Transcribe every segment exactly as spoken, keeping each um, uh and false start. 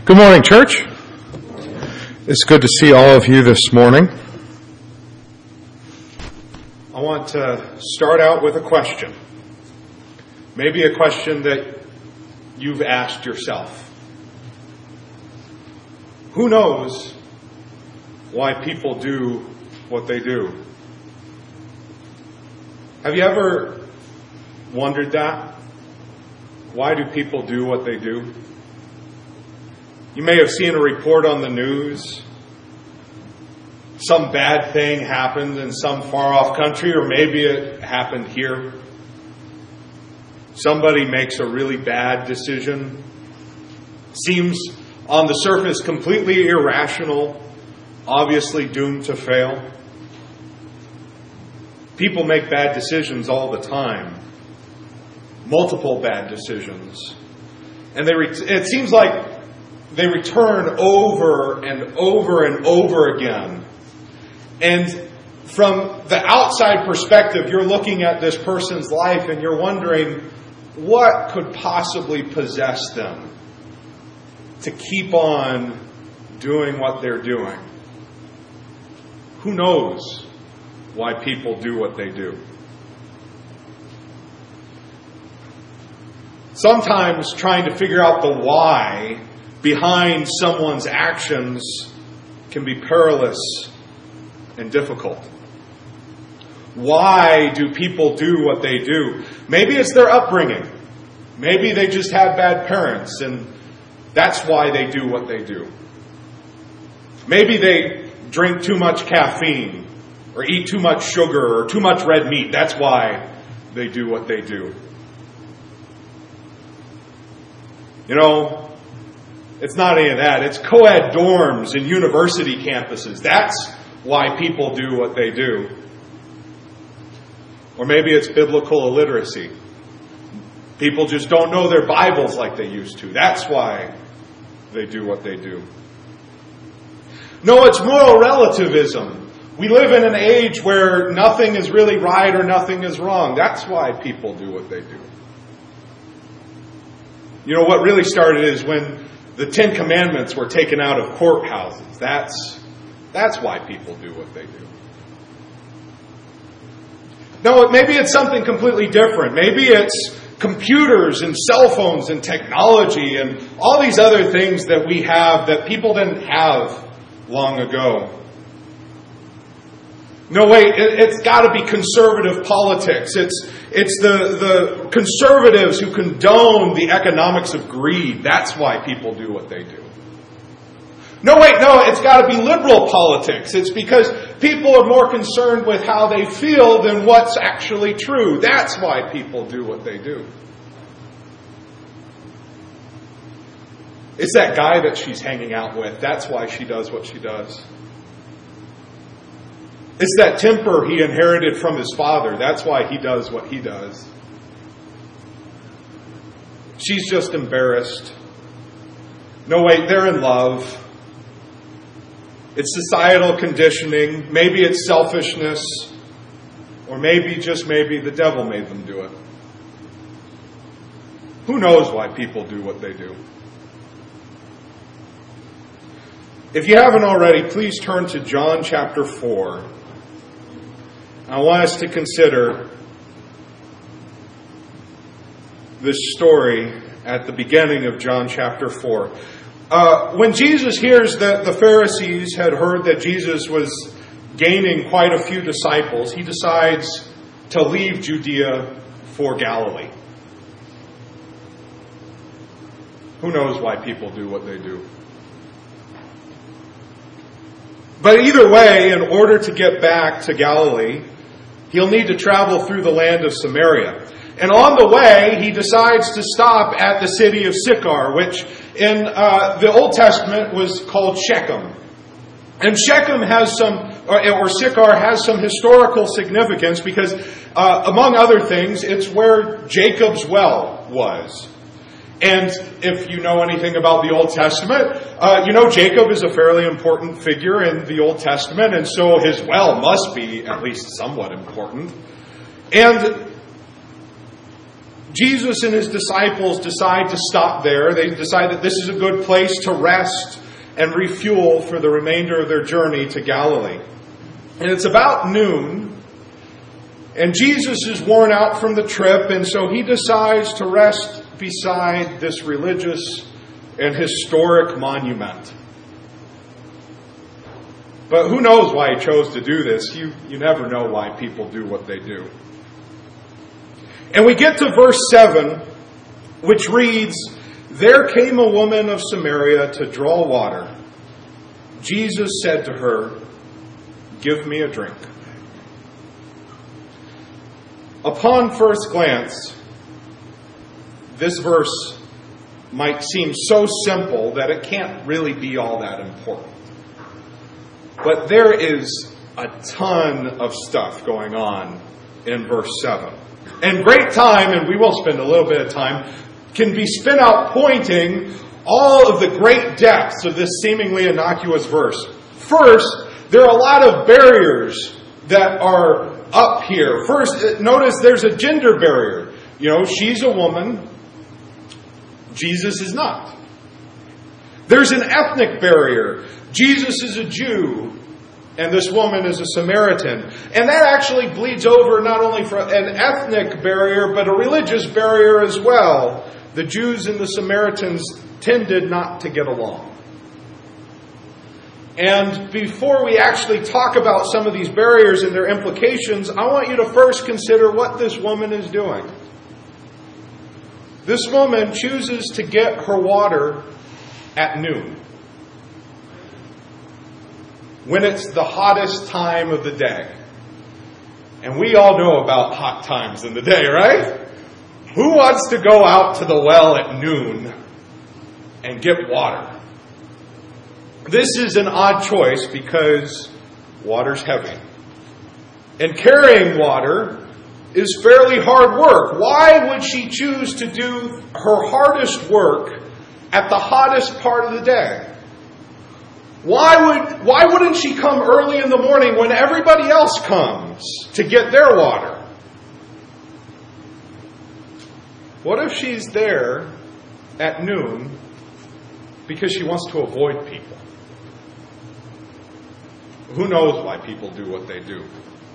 Good morning, church. It's good to see all of you this morning. I want to start out with a question. Maybe a question that you've asked yourself. Who knows why people do what they do? Have you ever wondered that? Why do people do what they do? You may have seen a report on the news. Some bad thing happened in some far-off country, or maybe it happened here. Somebody makes a really bad decision. Seems on the surface completely irrational, obviously doomed to fail. People make bad decisions all the time. Multiple bad decisions. And they re- it seems like they return over and over and over again. And from the outside perspective, you're looking at this person's life and you're wondering, what could possibly possess them to keep on doing what they're doing? Who knows why people do what they do? Sometimes trying to figure out the why behind someone's actions can be perilous and difficult. Why do people do what they do? Maybe it's their upbringing. Maybe they just had bad parents and that's why they do what they do. Maybe they drink too much caffeine or eat too much sugar or too much red meat. That's why they do what they do. You know, it's not any of that. It's co-ed dorms and university campuses. That's why people do what they do. Or maybe it's biblical illiteracy. People just don't know their Bibles like they used to. That's why they do what they do. No, it's moral relativism. We live in an age where nothing is really right or nothing is wrong. That's why people do what they do. You know, what really started is when the Ten Commandments were taken out of courthouses. That's, that's why people do what they do. No, maybe it's something completely different. Maybe it's computers and cell phones and technology and all these other things that we have that people didn't have long ago. No, wait, it, it's got to be conservative politics. It's it's the, the conservatives who condone the economics of greed. That's why people do what they do. No, wait, no, it's got to be liberal politics. It's because people are more concerned with how they feel than what's actually true. That's why people do what they do. It's that guy that she's hanging out with. That's why she does what she does. It's that temper he inherited from his father. That's why he does what he does. She's just embarrassed. No, wait, they're in love. It's societal conditioning. Maybe it's selfishness. Or maybe, just maybe, the devil made them do it. Who knows why people do what they do? If you haven't already, please turn to John chapter four. I want us to consider this story at the beginning of John chapter four. Uh, when Jesus hears that the Pharisees had heard that Jesus was gaining quite a few disciples, he decides to leave Judea for Galilee. Who knows why people do what they do? But either way, in order to get back to Galilee, he'll need to travel through the land of Samaria. And on the way, he decides to stop at the city of Sychar, which in uh, the Old Testament was called Shechem. And Shechem has some, or, or Sychar has some historical significance because, uh, among other things, it's where Jacob's well was. And if you know anything about the Old Testament, uh, you know Jacob is a fairly important figure in the Old Testament, and so his well must be at least somewhat important. And Jesus and his disciples decide to stop there. They decide that this is a good place to rest and refuel for the remainder of their journey to Galilee. And it's about noon, and Jesus is worn out from the trip, and so he decides to rest beside this religious and historic monument. But who knows why he chose to do this? You, you never know why people do what they do. And we get to verse seven, which reads, "There came a woman of Samaria to draw water. Jesus said to her, 'Give me a drink.'" Upon first glance, this verse might seem so simple that it can't really be all that important. But there is a ton of stuff going on in verse seven. And great time, and we will spend a little bit of time, can be spent out pointing all of the great depths of this seemingly innocuous verse. First, there are a lot of barriers that are up here. First, notice there's a gender barrier. You know, she's a woman. Jesus is not. There's an ethnic barrier. Jesus is a Jew, and this woman is a Samaritan. And that actually bleeds over not only for an ethnic barrier, but a religious barrier as well. The Jews and the Samaritans tended not to get along. And before we actually talk about some of these barriers and their implications, I want you to first consider what this woman is doing. This woman chooses to get her water at noon, when it's the hottest time of the day. And we all know about hot times in the day, right? Who wants to go out to the well at noon and get water? This is an odd choice because water's heavy. And carrying water is fairly hard work. Why would she choose to do her hardest work at the hottest part of the day? Why would, why wouldn't she come early in the morning when everybody else comes to get their water? What if she's there at noon because she wants to avoid people? Who knows why people do what they do?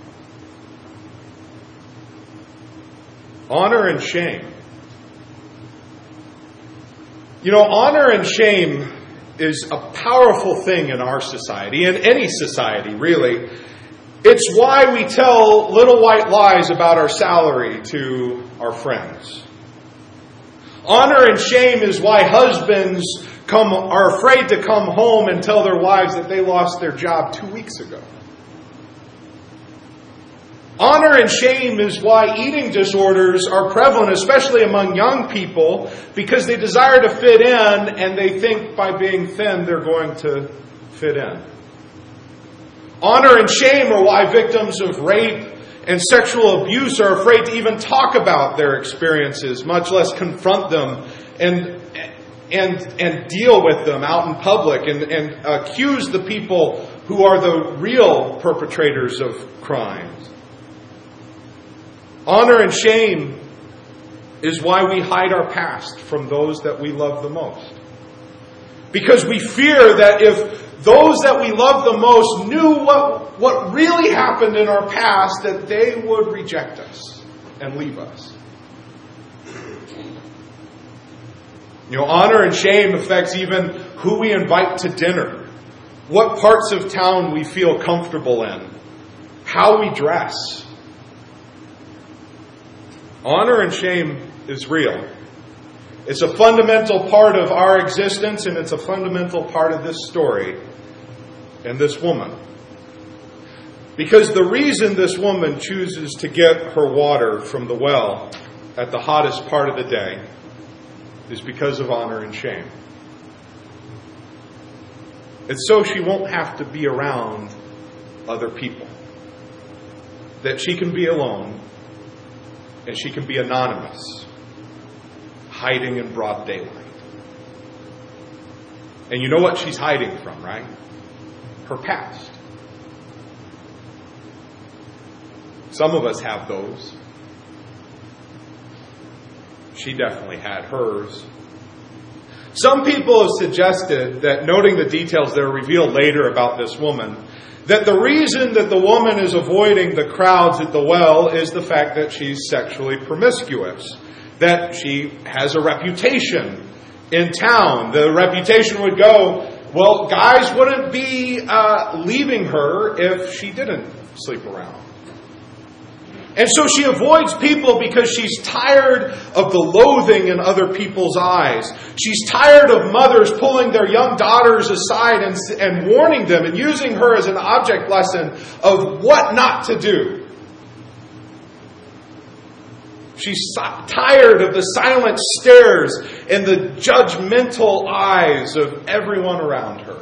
Honor and shame. You know, honor and shame is a powerful thing in our society, in any society, really. It's why we tell little white lies about our salary to our friends. Honor and shame is why husbands come are afraid to come home and tell their wives that they lost their job two weeks ago. Honor and shame is why eating disorders are prevalent, especially among young people, because they desire to fit in and they think by being thin they're going to fit in. Honor and shame are why victims of rape and sexual abuse are afraid to even talk about their experiences, much less confront them and and and deal with them out in public and, and accuse the people who are the real perpetrators of crimes. Honor and shame is why we hide our past from those that we love the most. Because we fear that if those that we love the most knew what, what really happened in our past, that they would reject us and leave us. You know, honor and shame affects even who we invite to dinner, what parts of town we feel comfortable in, how we dress. Honor and shame is real. It's a fundamental part of our existence, and it's a fundamental part of this story and this woman. Because the reason this woman chooses to get her water from the well at the hottest part of the day is because of honor and shame. It's so she won't have to be around other people. That she can be alone and she can be anonymous, hiding in broad daylight. And you know what she's hiding from, right? Her past. Some of us have those. she definitely had hers. Some people have suggested that, noting the details that are revealed later about this woman, that the reason that the woman is avoiding the crowds at the well is the fact that she's sexually promiscuous, that she has a reputation in town. The reputation would go, well, guys wouldn't be uh, leaving her if she didn't sleep around. And so she avoids people because she's tired of the loathing in other people's eyes. She's tired of mothers pulling their young daughters aside and, and warning them and using her as an object lesson of what not to do. She's tired of the silent stares and the judgmental eyes of everyone around her.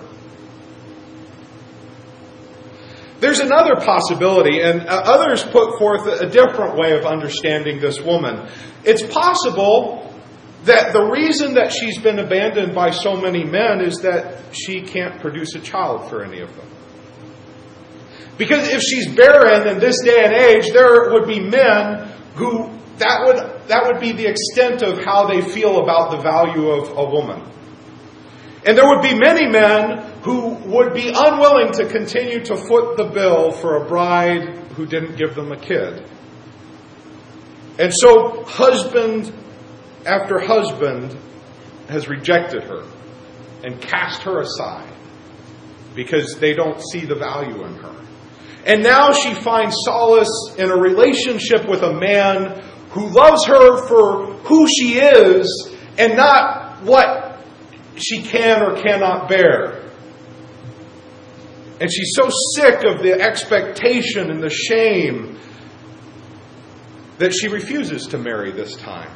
There's another possibility, and others put forth a different way of understanding this woman. It's possible that the reason that she's been abandoned by so many men is that she can't produce a child for any of them. Because if she's barren in this day and age, there would be men who, that would, that would be the extent of how they feel about the value of a woman. And there would be many men who would be unwilling to continue to foot the bill for a bride who didn't give them a kid. And so husband after husband has rejected her and cast her aside because they don't see the value in her. And now she finds solace in a relationship with a man who loves her for who she is and not what she can or cannot bear. And she's so sick of the expectation and the shame that she refuses to marry this time.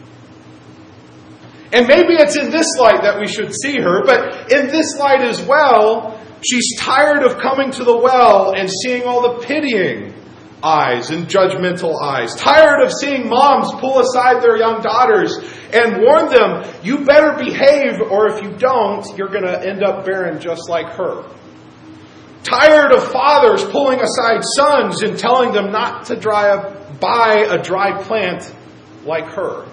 And maybe it's in this light that we should see her, but in this light as well, she's tired of coming to the well and seeing all the pitying eyes and judgmental eyes. Tired of seeing moms pull aside their young daughters and warn them, you better behave, or if you don't, you're going to end up barren just like her. Tired of fathers pulling aside sons and telling them not to dry up, buy a dry plant like her.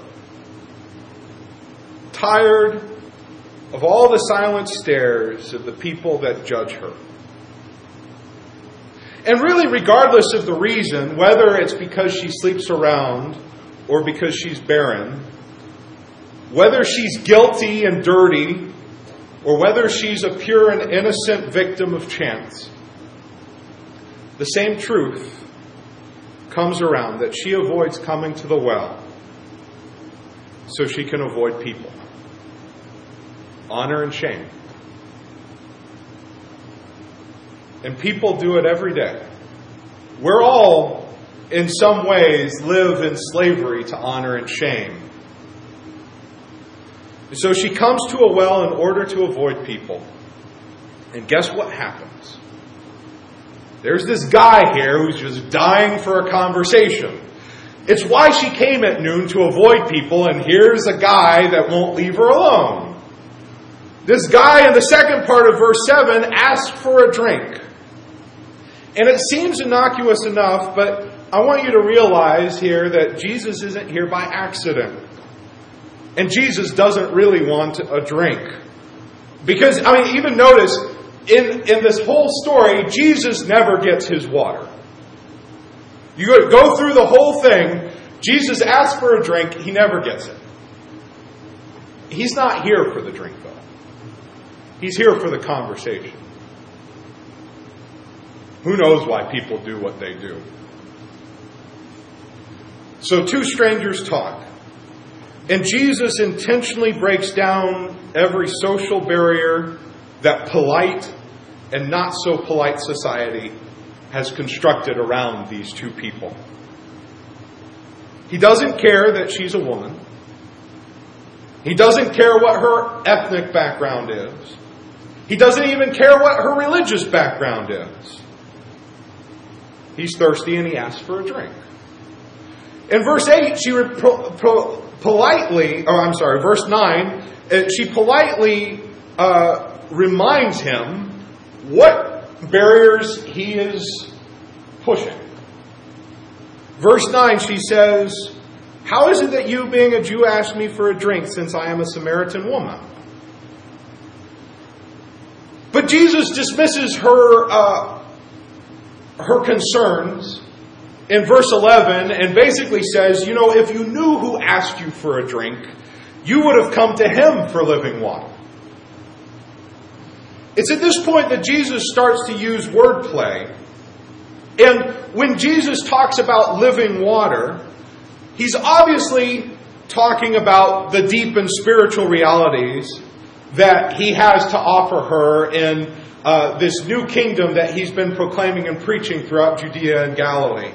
Tired of all the silent stares of the people that judge her. And really, regardless of the reason, whether it's because she sleeps around or because she's barren, whether she's guilty and dirty, or whether she's a pure and innocent victim of chance, the same truth comes around that she avoids coming to the well so she can avoid people. Honor and shame. And people do it every day. We're all, in some ways, live in slavery to honor and shame. So she comes to a well in order to avoid people. And guess what happens? There's this guy here who's just dying for a conversation. It's why she came at noon, to avoid people, and here's a guy that won't leave her alone. This guy in the second part of verse seven asked for a drink. And it seems innocuous enough, but I want you to realize here that Jesus isn't here by accident. And Jesus doesn't really want a drink. Because, I mean, even notice, in, in this whole story, Jesus never gets his water. You go through the whole thing, Jesus asks for a drink, he never gets it. He's not here for the drink, though. He's here for the conversation. Who knows why people do what they do? So two strangers talk. And Jesus intentionally breaks down every social barrier that polite and not so polite society has constructed around these two people. He doesn't care that she's a woman. He doesn't care what her ethnic background is. He doesn't even care what her religious background is. He's thirsty and he asks for a drink. In verse eight, she re- pro- pro- politely, or I'm sorry, verse nine, she politely uh, reminds him what barriers he is pushing. Verse nine, she says, How is it that you, being a Jew, ask me for a drink, since I am a Samaritan woman? But Jesus dismisses her, uh, her concerns in verse eleven and basically says, you know, if you knew who asked you for a drink, you would have come to him for living water. It's at this point that Jesus starts to use wordplay. And when Jesus talks about living water, he's obviously talking about the deep and spiritual realities that he has to offer her in uh, this new kingdom that he's been proclaiming and preaching throughout Judea and Galilee.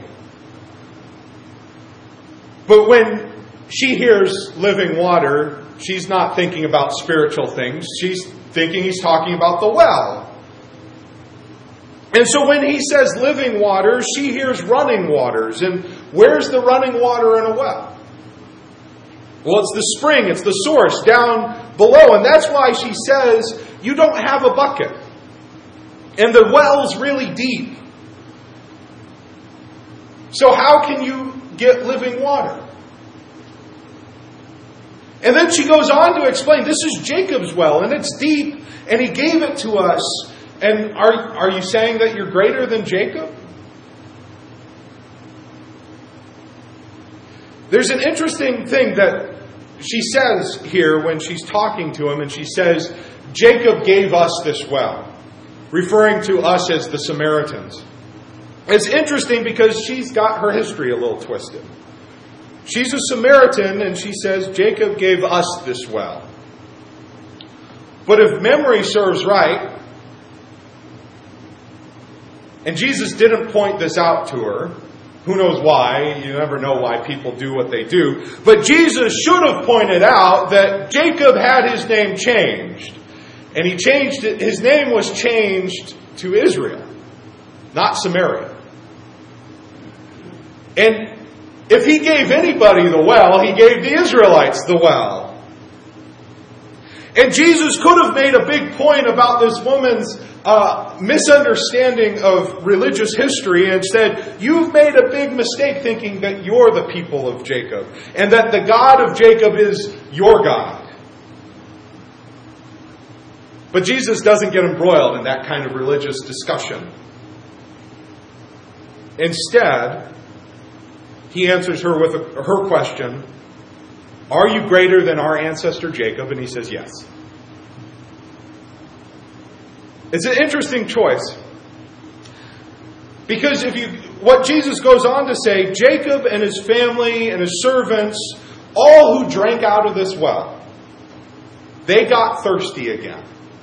But when she hears living water, she's not thinking about spiritual things. She's thinking he's talking about the well. And so when he says living water, she hears running waters. And where's the running water in a well? Well, it's the spring, it's the source down below. And that's why she says, you don't have a bucket. And the well's really deep. So how can you get living water? And then she goes on to explain, this is Jacob's well, and it's deep, and he gave it to us. And are, are you saying that you're greater than Jacob? There's an interesting thing that she says here when she's talking to him, and she says, Jacob gave us this well, referring to us as the Samaritans. It's interesting because she's got her history a little twisted. She's a Samaritan, and she says, Jacob gave us this well. But if memory serves right, and Jesus didn't point this out to her, who knows why, you never know why people do what they do, but Jesus should have pointed out that Jacob had his name changed. And he changed it, his name was changed to Israel, not Samaria. And if he gave anybody the well, he gave the Israelites the well. And Jesus could have made a big point about this woman's uh, misunderstanding of religious history and said, you've made a big mistake thinking that you're the people of Jacob and that the God of Jacob is your God. But Jesus doesn't get embroiled in that kind of religious discussion. Instead, he answers her with a, her question, are you greater than our ancestor Jacob? And he says, yes. It's an interesting choice. Because if you, what Jesus goes on to say, Jacob and his family and his servants, all who drank out of this well, they got thirsty again.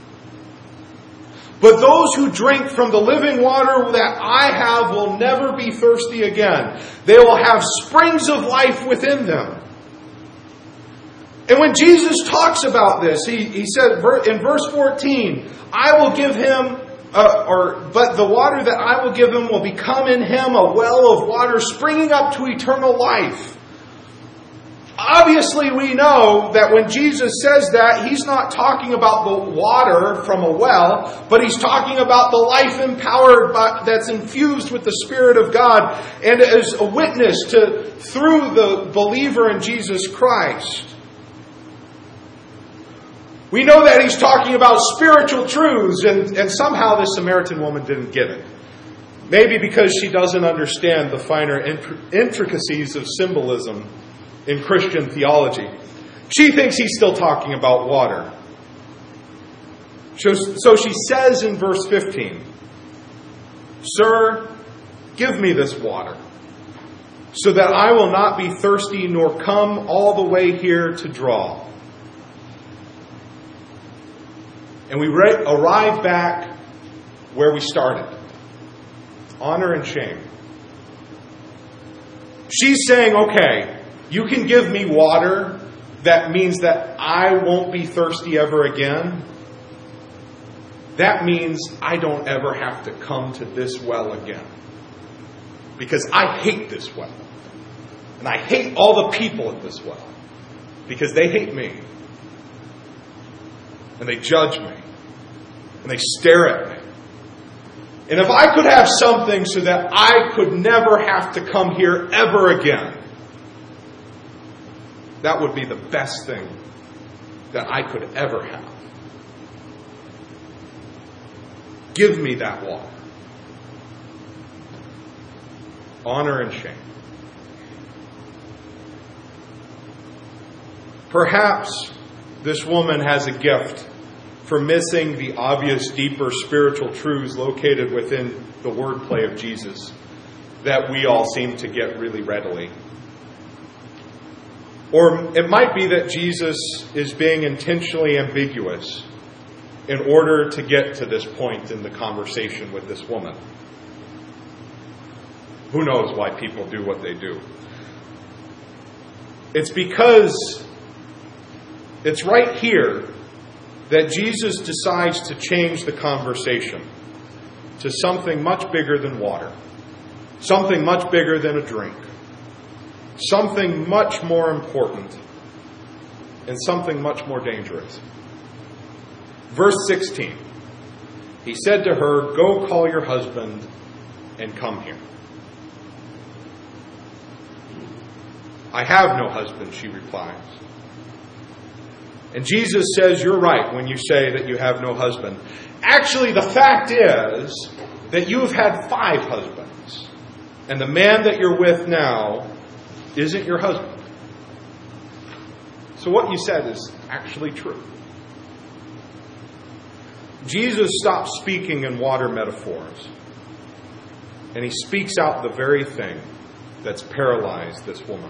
But those who drink from the living water that I have will never be thirsty again. They will have springs of life within them. And when Jesus talks about this, he, he said in verse fourteen, I will give him, uh, or but the water that I will give him will become in him a well of water springing up to eternal life. Obviously, we know that when Jesus says that, he's not talking about the water from a well, but he's talking about the life empowered by, that's infused with the Spirit of God and as a witness to through the believer in Jesus Christ. We know that he's talking about spiritual truths, and, and somehow this Samaritan woman didn't get it. Maybe because she doesn't understand the finer intricacies of symbolism in Christian theology. She thinks he's still talking about water. So she says in verse fifteen, Sir, give me this water, so that I will not be thirsty nor come all the way here to draw. And we arrive back where we started. Honor and shame. She's saying, okay, you can give me water that means that I won't be thirsty ever again. That means I don't ever have to come to this well again. Because I hate this well. And I hate all the people at this well. Because they hate me. And they judge me. And they stare at me. And if I could have something so that I could never have to come here ever again, that would be the best thing that I could ever have. Give me that water. Honor and shame. Perhaps this woman has a gift for missing the obvious, deeper spiritual truths located within the wordplay of Jesus that we all seem to get really readily. Or it might be that Jesus is being intentionally ambiguous in order to get to this point in the conversation with this woman. Who knows why people do what they do? It's because it's right here that Jesus decides to change the conversation to something much bigger than water, something much bigger than a drink, something much more important, and something much more dangerous. Verse sixteen, he said to her, "Go call your husband and come here." "I have no husband," she replies. And Jesus says, "You're right when you say that you have no husband. Actually, the fact is that you have had five husbands, and the man that you're with now isn't your husband. So what you said is actually true." Jesus stops speaking in water metaphors, and he speaks out the very thing that's paralyzed this woman.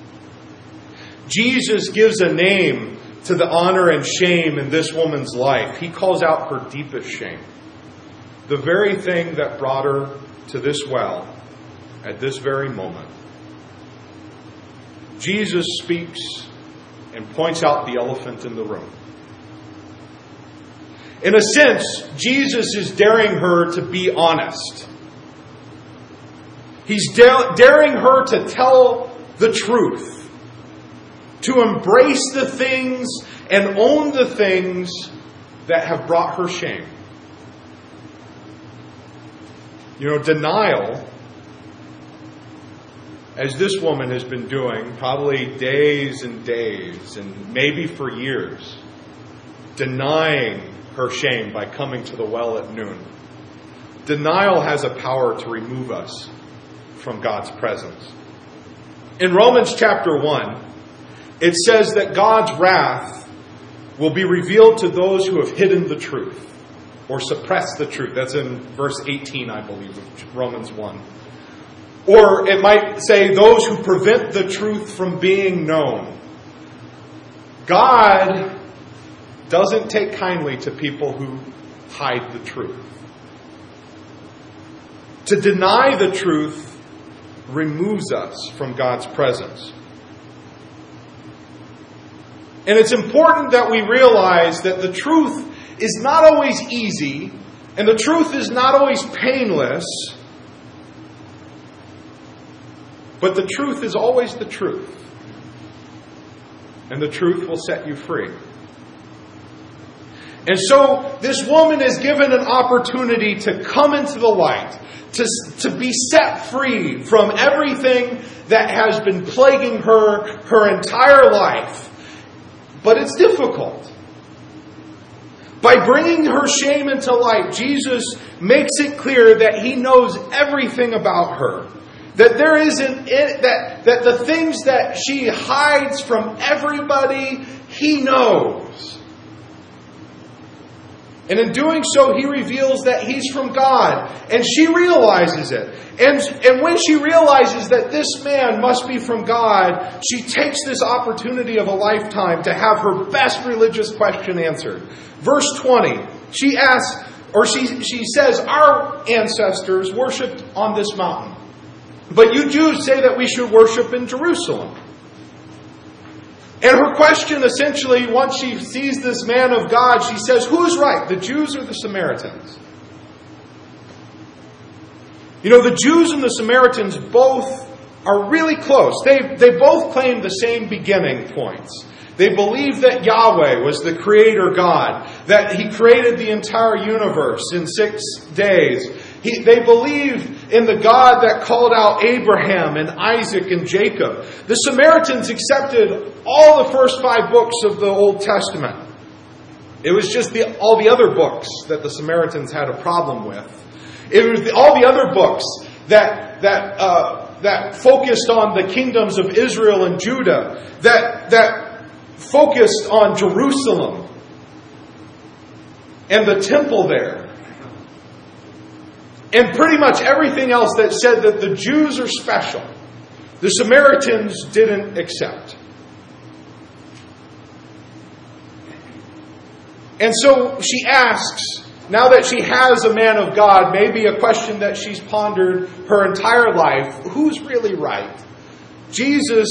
Jesus gives a name to the honor and shame in this woman's life. He calls out her deepest shame, the very thing that brought her to this well at this very moment. Jesus speaks and points out the elephant in the room. In a sense, Jesus is daring her to be honest. He's da- daring her to tell the truth, to embrace the things and own the things that have brought her shame. You know, denial, as this woman has been doing, probably days and days and maybe for years, denying her shame by coming to the well at noon. Denial has a power to remove us from God's presence. In Romans chapter one, it says that God's wrath will be revealed to those who have hidden the truth or suppressed the truth. That's in verse eighteen, I believe, of Romans one. Or it might say those who prevent the truth from being known. God doesn't take kindly to people who hide the truth. To deny the truth removes us from God's presence. And it's important that we realize that the truth is not always easy, and the truth is not always painless, but the truth is always the truth. And the truth will set you free. And so this woman is given an opportunity to come into the light, to, to be set free from everything that has been plaguing her her entire life. But it's difficult. By bringing her shame into light, Jesus makes it clear that he knows everything about her. That there isn't that that the things that she hides from everybody, he knows. And in doing so, he reveals that he's from God. And she realizes it. And, and when she realizes that this man must be from God, she takes this opportunity of a lifetime to have her best religious question answered. Verse twenty, she asks, or she, she says, "Our ancestors worshipped on this mountain, but you Jews say that we should worship in Jerusalem." And her question essentially, once she sees this man of God, she says, who's right, the Jews or the Samaritans? You know, the Jews and the Samaritans both are really close. They, they both claim the same beginning points. They believe that Yahweh was the creator God, that he created the entire universe in six days. He, they believe in the God that called out Abraham and Isaac and Jacob. The Samaritans accepted all the first five books of the Old Testament. It was just the, all the other books that the Samaritans had a problem with. It was the, all the other books that that uh, that focused on the kingdoms of Israel and Judah, that that focused on Jerusalem and the temple there, and pretty much everything else that said that the Jews are special, the Samaritans didn't accept. And so she asks, now that she has a man of God, maybe a question that she's pondered her entire life, who's really right? Jesus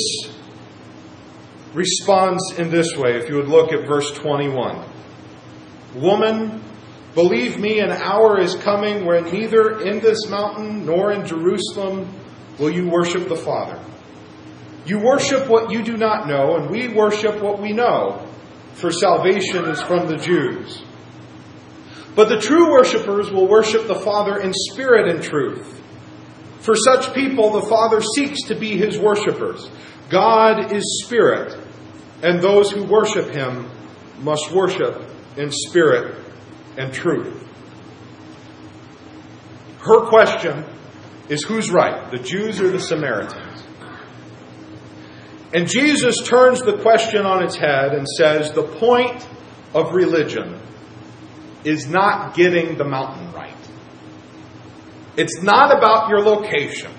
responds in this way, if you would look at verse twenty-one. Woman, believe me, an hour is coming when neither in this mountain nor in Jerusalem will you worship the Father. You worship what you do not know, and we worship what we know, for salvation is from the Jews. But the true worshipers will worship the Father in spirit and truth. For such people, the Father seeks to be His worshipers. God is spirit, and those who worship Him must worship in spirit and truth. Her question is, who's right, the Jews or the Samaritans? And Jesus turns the question on its head and says, the point of religion is not getting the mountain right. It's not about your location.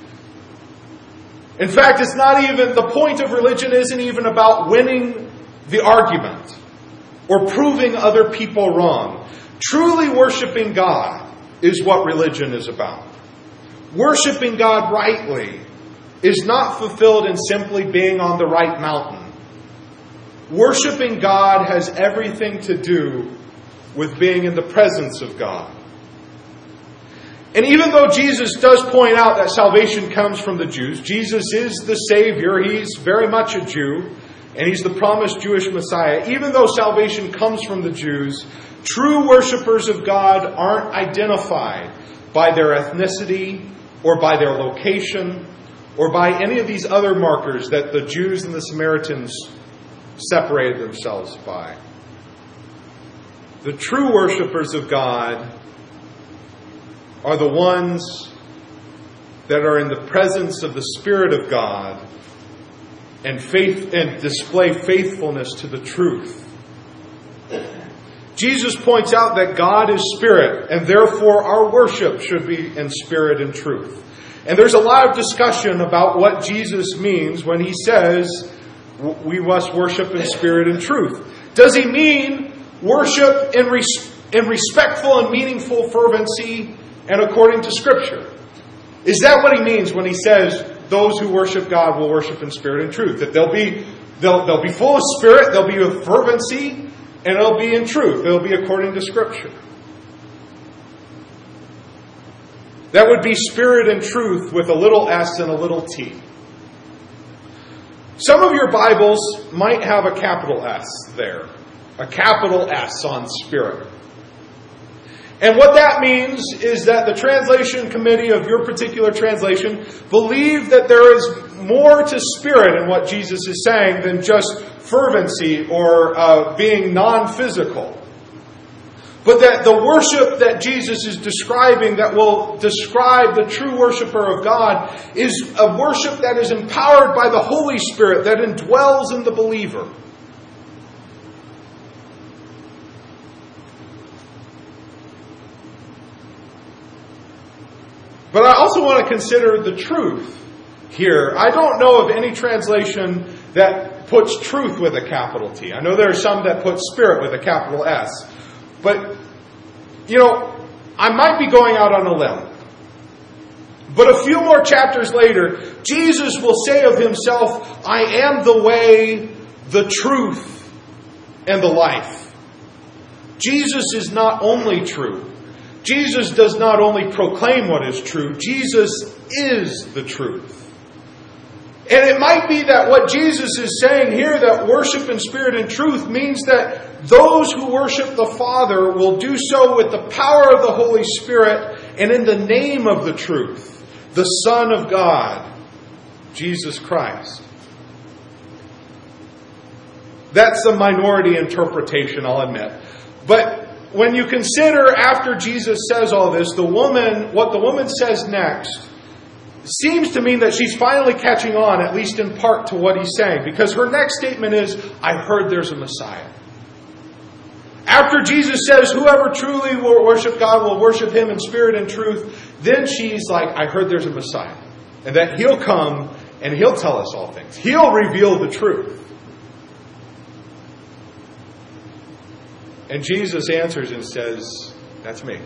In fact, it's not even, the point of religion isn't even about winning the argument or proving other people wrong. Truly worshiping God is what religion is about. Worshiping God rightly is not fulfilled in simply being on the right mountain. Worshiping God has everything to do with being in the presence of God. And even though Jesus does point out that salvation comes from the Jews, Jesus is the Savior, He's very much a Jew, and He's the promised Jewish Messiah. Even though salvation comes from the Jews, true worshipers of God aren't identified by their ethnicity or by their location or by any of these other markers that the Jews and the Samaritans separated themselves by. The true worshipers of God are the ones that are in the presence of the Spirit of God and faith and display faithfulness to the truth. Jesus points out that God is spirit, and therefore our worship should be in spirit and truth. And there's a lot of discussion about what Jesus means when He says we must worship in spirit and truth. Does He mean worship in, res- in respectful and meaningful fervency and according to Scripture? Is that what He means when He says those who worship God will worship in spirit and truth? That they'll be they'll, they'll be full of spirit, they'll be with fervency, and it'll be in truth. It'll be according to Scripture. That would be spirit and truth with a little s and a little t. Some of your Bibles might have a capital S there. A capital S on spirit. And what that means is that the translation committee of your particular translation believe that there is more to spirit in what Jesus is saying than just fervency or uh, being non-physical. But that the worship that Jesus is describing, that will describe the true worshiper of God, is a worship that is empowered by the Holy Spirit that indwells in the believer. But I also want to consider the truth here. I don't know of any translation that puts truth with a capital T. I know there are some that put spirit with a capital S. But, you know, I might be going out on a limb. But a few more chapters later, Jesus will say of Himself, I am the way, the truth, and the life. Jesus is not only true. Jesus does not only proclaim what is true. Jesus is the truth. And it might be that what Jesus is saying here, that worship in spirit and truth, means that those who worship the Father will do so with the power of the Holy Spirit and in the name of the truth, the Son of God, Jesus Christ. That's a minority interpretation, I'll admit. But when you consider after Jesus says all this, the woman, what the woman says next seems to mean that she's finally catching on, at least in part, to what he's saying. Because her next statement is, I heard there's a Messiah. After Jesus says, whoever truly will worship God will worship Him in spirit and truth, then she's like, I heard there's a Messiah. And that He'll come and He'll tell us all things. He'll reveal the truth. And Jesus answers and says, that's me.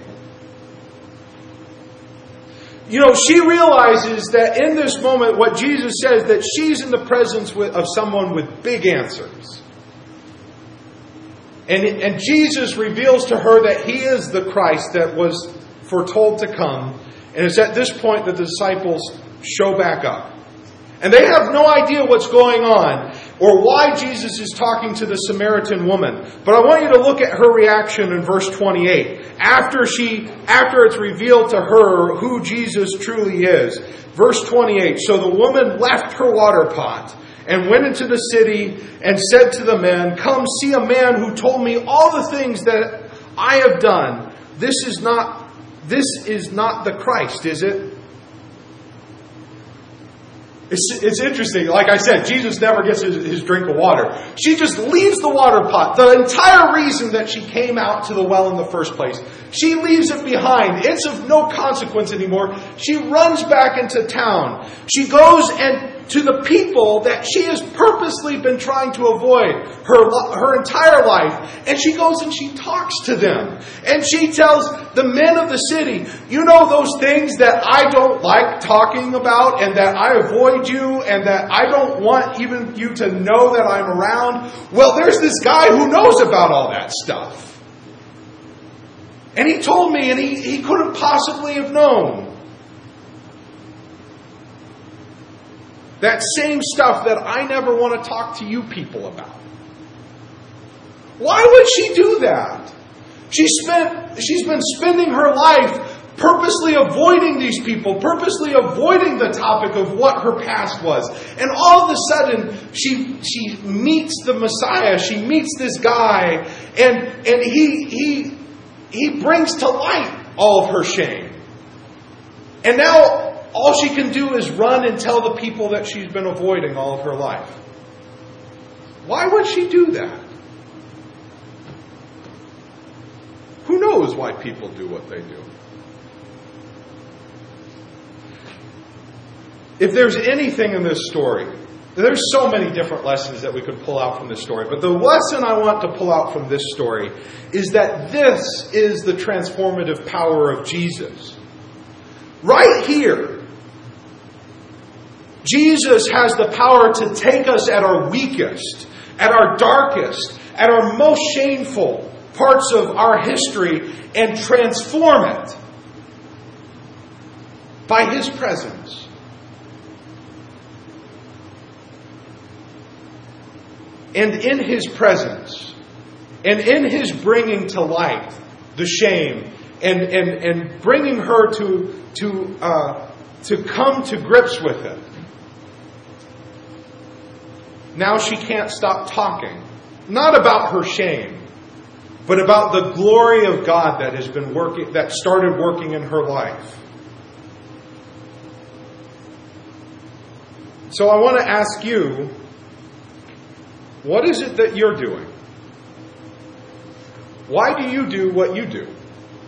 You know, she realizes that in this moment, what Jesus says, that she's in the presence of someone with big answers. And, and Jesus reveals to her that He is the Christ that was foretold to come. And it's at this point that the disciples show back up. And they have no idea what's going on or why Jesus is talking to the Samaritan woman. But I want you to look at her reaction in verse twenty-eight. After she, after it's revealed to her who Jesus truly is. Verse twenty-eight. So the woman left her water pot and went into the city and said to the men, come see a man who told me all the things that I have done. This is not, this is not the Christ, is it? It's, it's interesting. Like I said, Jesus never gets his, his drink of water. She just leaves the water pot. The entire reason that she came out to the well in the first place. She leaves it behind. It's of no consequence anymore. She runs back into town. She goes and to the people that she has purposely been trying to avoid her, her entire life. And she goes and she talks to them. And she tells the men of the city, you know those things that I don't like talking about and that I avoid you and that I don't want even you to know that I'm around? Well, there's this guy who knows about all that stuff. And he told me, and he, he couldn't possibly have known. That same stuff that I never want to talk to you people about. Why would she do that? She spent, she's been spending her life purposely avoiding these people, purposely avoiding the topic of what her past was. And all of a sudden, she she meets the Messiah. She meets this guy, and, and he he he brings to light all of her shame. And now all she can do is run and tell the people that she's been avoiding all of her life. Why would she do that? Who knows why people do what they do? If there's anything in this story, there's so many different lessons that we could pull out from this story. But the lesson I want to pull out from this story is that this is the transformative power of Jesus. Right here, Jesus has the power to take us at our weakest, at our darkest, at our most shameful parts of our history and transform it by His presence. And in His presence, and in His bringing to light the shame, and, and, and bringing her to, to, uh, to come to grips with it, now she can't stop talking. Not about her shame, but about the glory of God that has been working, that started working in her life. So I want to ask you, what is it that you're doing? Why do you do what you do?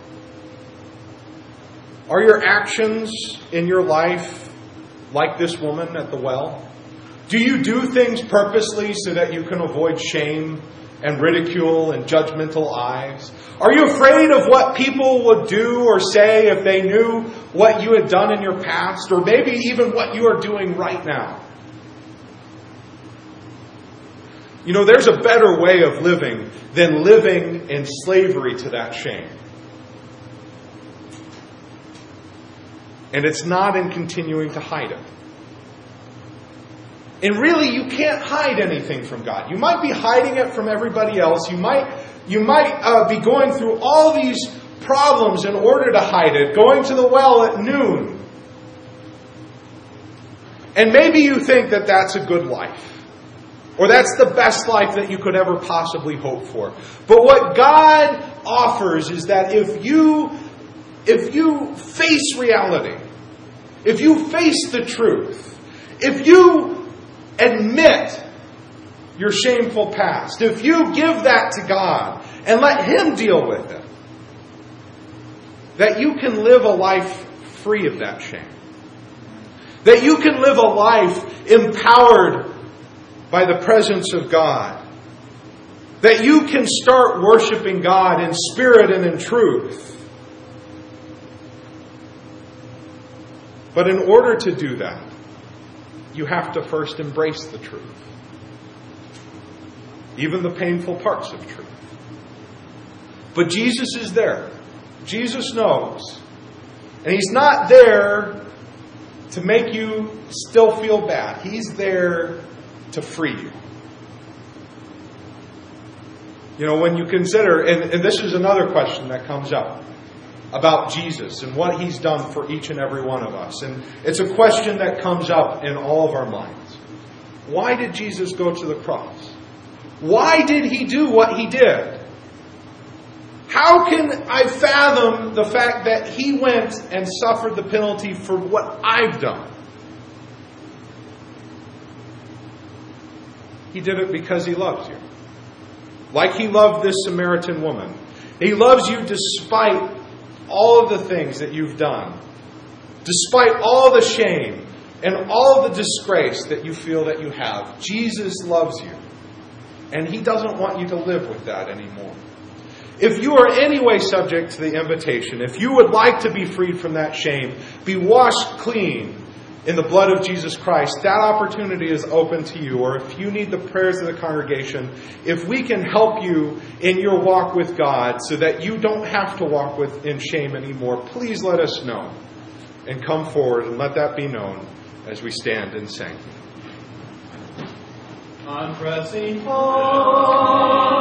Are your actions in your life like this woman at the well? Do you do things purposely so that you can avoid shame and ridicule and judgmental eyes? Are you afraid of what people would do or say if they knew what you had done in your past, or maybe even what you are doing right now? You know, there's a better way of living than living in slavery to that shame. And it's not in continuing to hide it. And really, you can't hide anything from God. You might be hiding it from everybody else. You might, you might uh, be going through all these problems in order to hide it, going to the well at noon. And maybe you think that that's a good life, or that's the best life that you could ever possibly hope for. But what God offers is that if you, if you face reality, if you face the truth, if you admit your shameful past, if you give that to God and let Him deal with it, that you can live a life free of that shame. That you can live a life empowered by the presence of God. That you can start worshiping God in spirit and in truth. But in order to do that, you have to first embrace the truth. Even the painful parts of truth. But Jesus is there. Jesus knows. And He's not there to make you still feel bad. He's there to free you. You know, when you consider, and, and this is another question that comes up about Jesus and what He's done for each and every one of us. And it's a question that comes up in all of our minds. Why did Jesus go to the cross? Why did He do what He did? How can I fathom the fact that He went and suffered the penalty for what I've done? He did it because He loves you. Like He loved this Samaritan woman. He loves you despite all of the things that you've done. Despite all the shame and all the disgrace that you feel that you have. Jesus loves you. And He doesn't want you to live with that anymore. If you are any way subject to the invitation, if you would like to be freed from that shame, be washed clean in the blood of Jesus Christ, that opportunity is open to you. Or if you need the prayers of the congregation, if we can help you in your walk with God so that you don't have to walk with in shame anymore, please let us know and come forward and let that be known as we stand and sing. On pressing on.